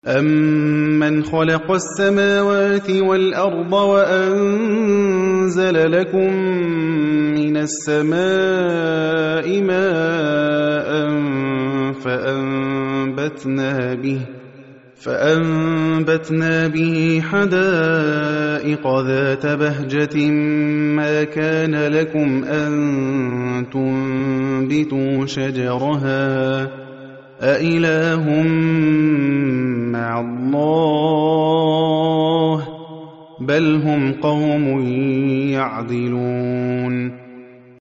أَمَّنْ خَلَقَ السَّمَاوَاتِ وَالْأَرْضَ وَأَنزَلَ لَكُم مِّنَ السَّمَاءِ مَاءً فَأَنبَتْنَا بِهِ حَدَائِقَ ذَاتَ بَهْجَةٍ مَّا كَانَ لَكُمْ أَن تُنبِتُوا شَجَرَهَا ۗ أَإِلَٰهٌ مَّعَ اللَّهِ ۚ بَلْ هُمْ قَوْمٌ يَعْدِلُونَ